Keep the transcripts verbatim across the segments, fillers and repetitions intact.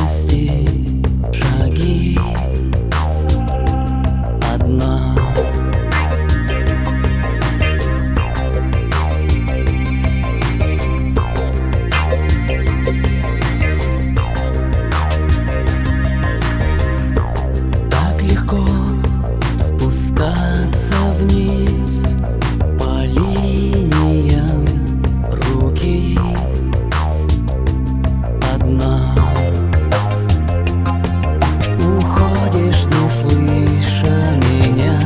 вместе шаги. Одна. Так легко спускаться вниз по линиям руки. Одна. Уходишь, не слыша меня.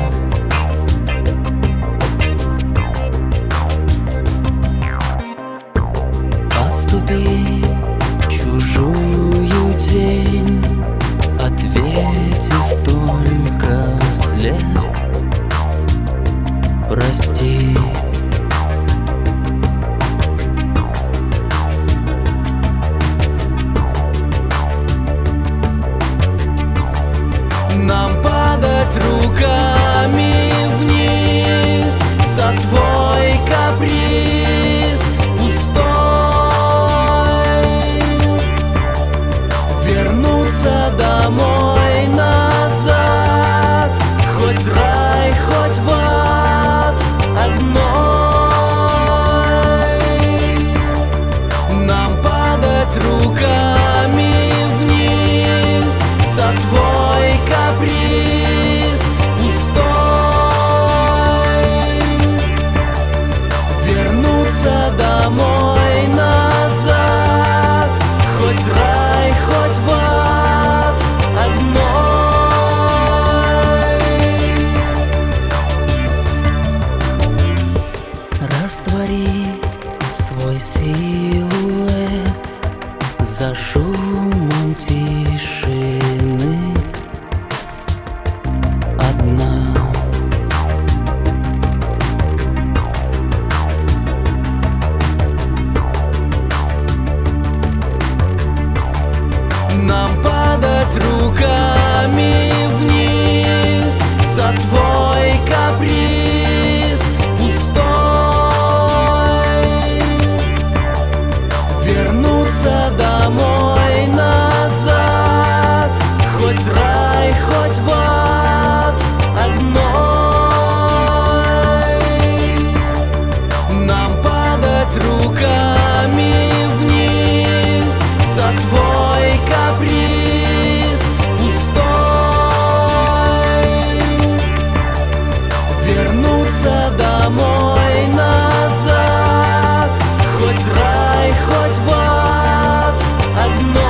Отступи чужую тень, ответив только вслед. Прости. Нам падать руками вниз за твой каприз пустой. Вернуться домой назад, хоть в рай, хоть в ад одной. Нам падать руками вниз за твой каприз пустой. Вернуться домой назад, хоть в рай, хоть в ад одной. Раствори свой силуэт за шумом тишины. Одна. Нам падать руками вниз за твой каприз пустой. Вернуться домой назад, хоть в рай, хоть в ад одной. Нам падать руками вниз за твой каприз пустой. Вернуться домой назад, хоть в рай, хоть в ад одной.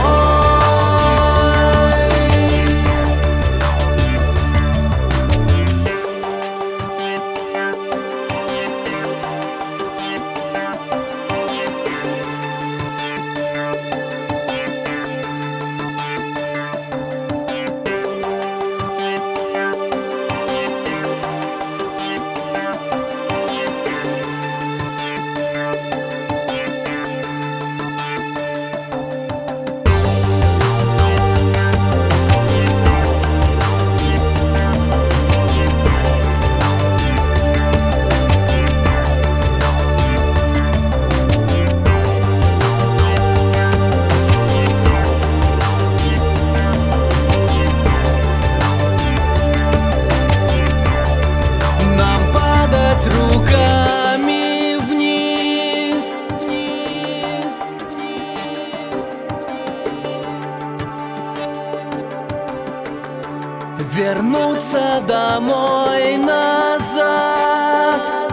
Руками вниз, вниз, вниз. Вернуться домой назад.